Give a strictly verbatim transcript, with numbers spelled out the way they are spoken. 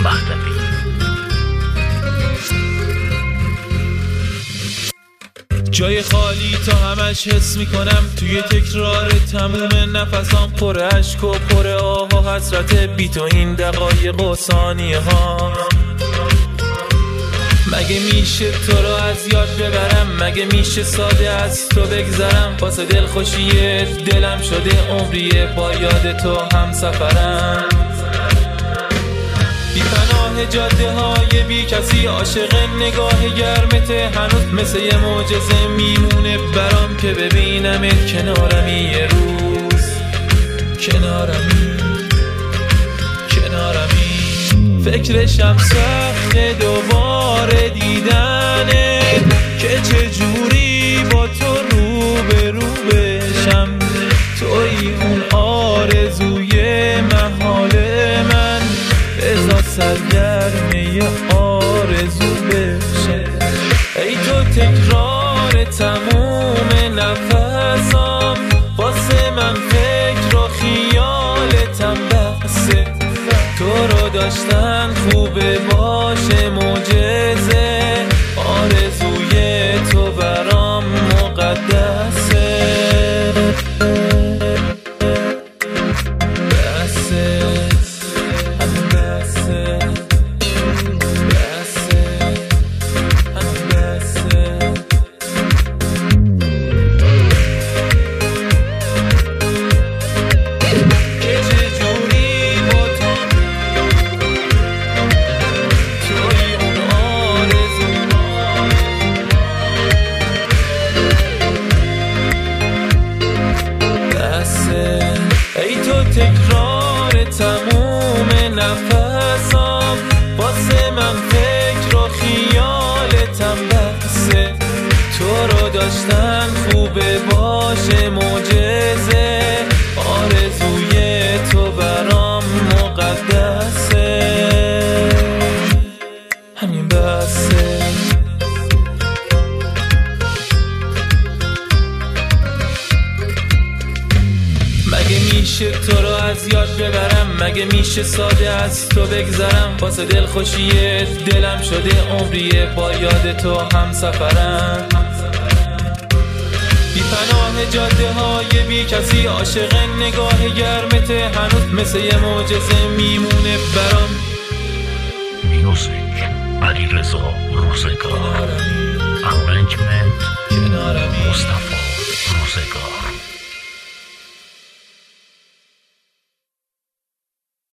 مهدوی. جای خالی تا همش حس میکنم، توی تکرار تموم نفسام پر عشق و پر آه و حسرت بی تو این دقایق و ثانیه ها. مگه میشه تو رو از یاد ببرم؟ مگه میشه ساده از تو بگذرم؟ واسه دلخوشی دلم شده عمریه با یاد تو هم سفرم. بی پناه جاده های بی کسی، عاشق نگاه گرمته، هنوز مثل یه معجزه میمونه برام که ببینمت کنارمی یه روز. کنارمی کنارمی فکرشم سخته دوباره دیدنه که چجوری با تو رو به رو بشم. توی اون آرزوی محال من، بذار سرگرمی آرزو بشه. ای تو تکرار تموم نفسام، واسه من فکر و خیالتم بسه. تو رو داشتن خوبه باشه معجزه، آرزوی تو برام مقدسه. تکرار تموم نفسام، واسه من فکر و خیالتم بسه. تو رو داشتن خوبه باشه معجزه، آرزوی تو برام مقدسه. همین بسه. مگه میشه تو رو از یاد ببرم؟ مگه میشه ساده از تو بگذرم؟ واسه دلخوشی دلم شده عمریه با یاد تو هم سفرم. بی پناه جاده های بی کسی، عاشق نگاه گرمته، هنوز مثل یه معجزه میمونه برام. میوزیک علیرضا روزگار. ارنجمنت مصطفی روزگار.